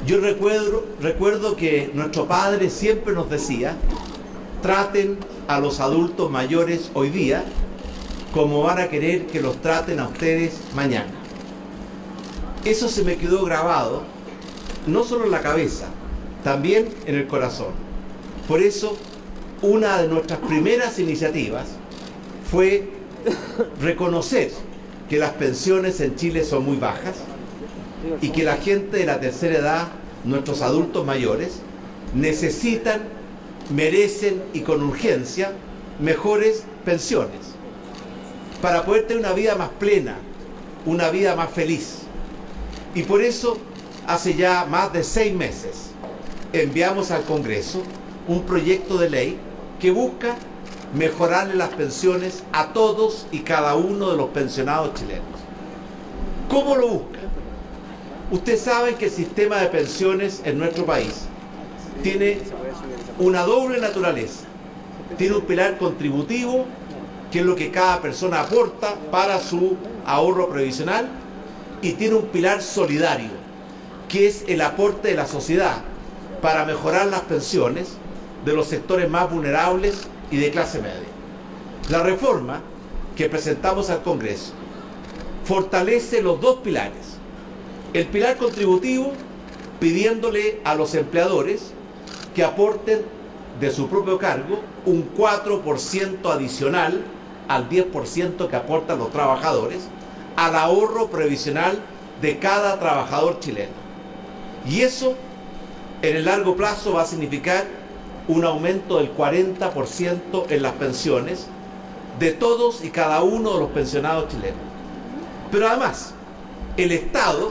Yo recuerdo que nuestro padre siempre nos decía: traten a los adultos mayores hoy día como van a querer que los traten a ustedes mañana. Eso se me quedó grabado, no solo en la cabeza, también en el corazón. Por eso, una de nuestras primeras iniciativas fue reconocer que las pensiones en Chile son muy bajas y que la gente de la tercera edad, nuestros adultos mayores, necesitan, merecen y con urgencia mejores pensiones para poder tener una vida más plena, una vida más feliz. Y por eso, hace ya más de 6 meses, enviamos al Congreso un proyecto de ley que busca mejorarle las pensiones a todos y cada uno de los pensionados chilenos. ¿Cómo lo busca? Ustedes saben que el sistema de pensiones en nuestro país tiene una doble naturaleza. Tiene un pilar contributivo, que es lo que cada persona aporta para su ahorro previsional, y tiene un pilar solidario, que es el aporte de la sociedad para mejorar las pensiones de los sectores más vulnerables y de clase media. La reforma que presentamos al Congreso fortalece los dos pilares. El pilar contributivo, pidiéndole a los empleadores que aporten de su propio cargo un 4% adicional al 10% que aportan los trabajadores al ahorro previsional de cada trabajador chileno. Y eso, en el largo plazo, va a significar un aumento del 40% en las pensiones de todos y cada uno de los pensionados chilenos. Pero además, el Estado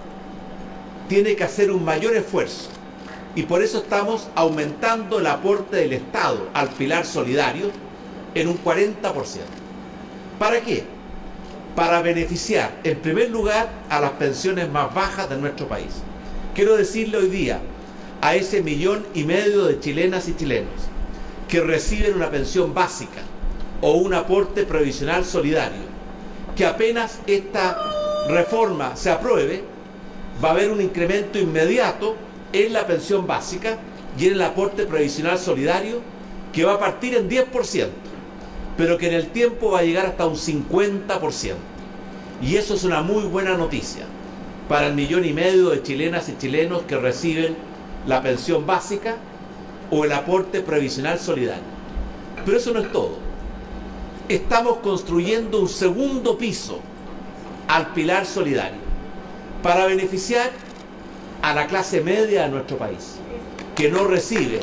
tiene que hacer un mayor esfuerzo, y por eso estamos aumentando el aporte del Estado al pilar solidario en un 40%. ¿Para qué? Para beneficiar, en primer lugar, a las pensiones más bajas de nuestro país. Quiero decirle hoy día a ese 1,5 millones de chilenas y chilenos que reciben una pensión básica o un aporte previsional solidario, que apenas esta reforma se apruebe, va a haber un incremento inmediato en la pensión básica y en el aporte previsional solidario, que va a partir en 10%, pero que en el tiempo va a llegar hasta un 50%. Y eso es una muy buena noticia para el 1,5 millones de chilenas y chilenos que reciben la pensión básica o el aporte previsional solidario. Pero eso no es todo. Estamos construyendo un segundo piso al pilar solidario para beneficiar a la clase media de nuestro país, que no recibe,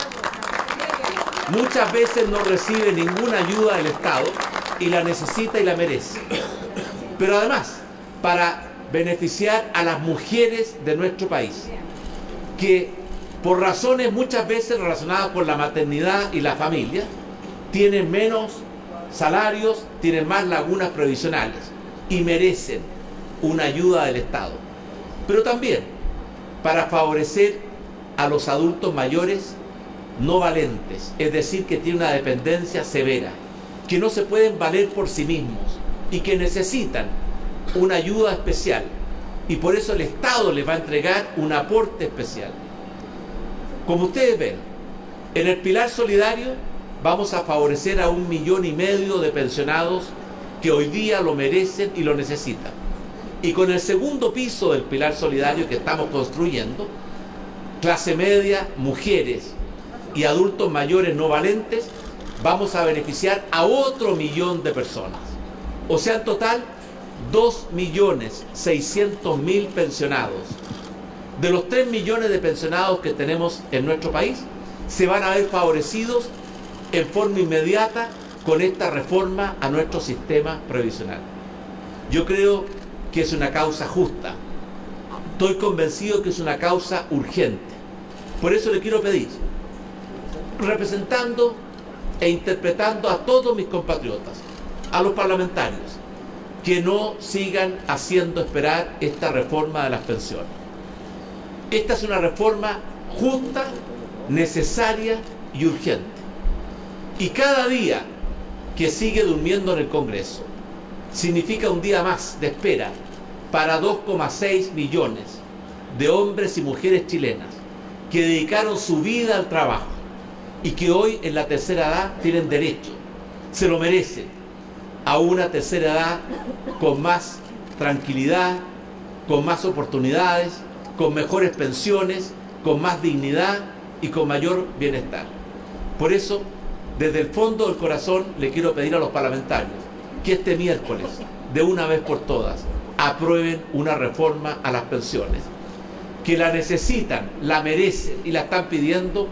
muchas veces no recibe ninguna ayuda del Estado y la necesita y la merece. Pero además, para beneficiar a las mujeres de nuestro país, que por razones muchas veces relacionadas con la maternidad y la familia, tienen menos salarios, tienen más lagunas previsionales y merecen una ayuda del Estado. Pero también para favorecer a los adultos mayores no valentes, es decir, que tienen una dependencia severa, que no se pueden valer por sí mismos y que necesitan una ayuda especial, y por eso el Estado les va a entregar un aporte especial. Como ustedes ven, en el pilar solidario vamos a favorecer a 1,5 millones de pensionados que hoy día lo merecen y lo necesitan. Y con el segundo piso del pilar solidario que estamos construyendo, clase media, mujeres y adultos mayores no valentes, vamos a beneficiar a otro 1 millón de personas. O sea, en total, 2.600.000 pensionados. De los 3 millones de pensionados que tenemos en nuestro país, se van a ver favorecidos en forma inmediata con esta reforma a nuestro sistema previsional. Yo creo que es una causa justa. Estoy convencido que es una causa urgente. Por eso le quiero pedir, representando e interpretando a todos mis compatriotas, a los parlamentarios, que no sigan haciendo esperar esta reforma de las pensiones. Esta es una reforma justa, necesaria y urgente. Y cada día que sigue durmiendo en el Congreso significa un día más de espera para 2,6 millones de hombres y mujeres chilenas que dedicaron su vida al trabajo y que hoy en la tercera edad tienen derecho, se lo merecen, a una tercera edad con más tranquilidad, con más oportunidades, con mejores pensiones, con más dignidad y con mayor bienestar. Por eso, desde el fondo del corazón, le quiero pedir a los parlamentarios que este miércoles, de una vez por todas, aprueben una reforma a las pensiones, que la necesitan, la merecen y la están pidiendo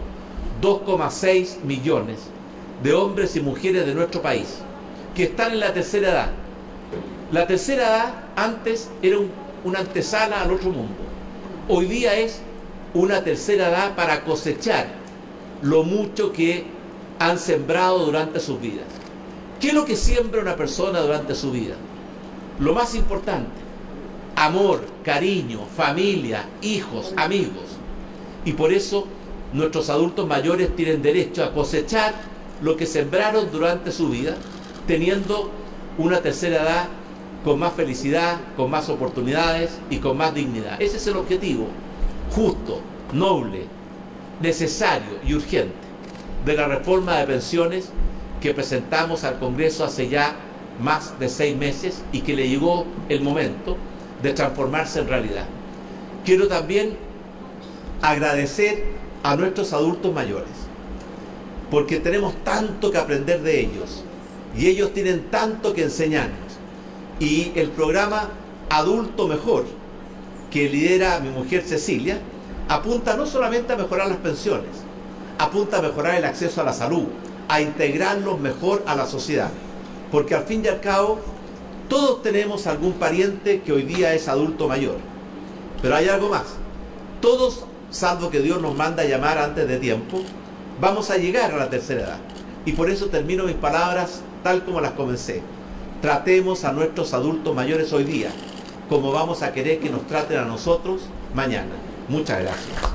2,6 millones de hombres y mujeres de nuestro país, que están en la tercera edad. La tercera edad antes era una antesala al otro mundo. Hoy día es una tercera edad para cosechar lo mucho que han sembrado durante sus vidas. ¿Qué es lo que siembra una persona durante su vida? Lo más importante: amor, cariño, familia, hijos, amigos. Y por eso nuestros adultos mayores tienen derecho a cosechar lo que sembraron durante su vida, teniendo una tercera edad con más felicidad, con más oportunidades y con más dignidad. Ese es el objetivo justo, noble, necesario y urgente de la reforma de pensiones que presentamos al Congreso hace ya más de 6 meses y que le llegó el momento de transformarse en realidad. Quiero también agradecer a nuestros adultos mayores, porque tenemos tanto que aprender de ellos y ellos tienen tanto que enseñarnos. Y el programa Adulto Mejor, que lidera mi mujer Cecilia, apunta no solamente a mejorar las pensiones, apunta a mejorar el acceso a la salud, a integrarlos mejor a la sociedad, porque al fin y al cabo todos tenemos algún pariente que hoy día es adulto mayor. Pero hay algo más: todos, salvo que Dios nos manda a llamar antes de tiempo, vamos a llegar a la tercera edad. Y por eso termino mis palabras tal como las comencé. Tratemos a nuestros adultos mayores hoy día como vamos a querer que nos traten a nosotros mañana. Muchas gracias.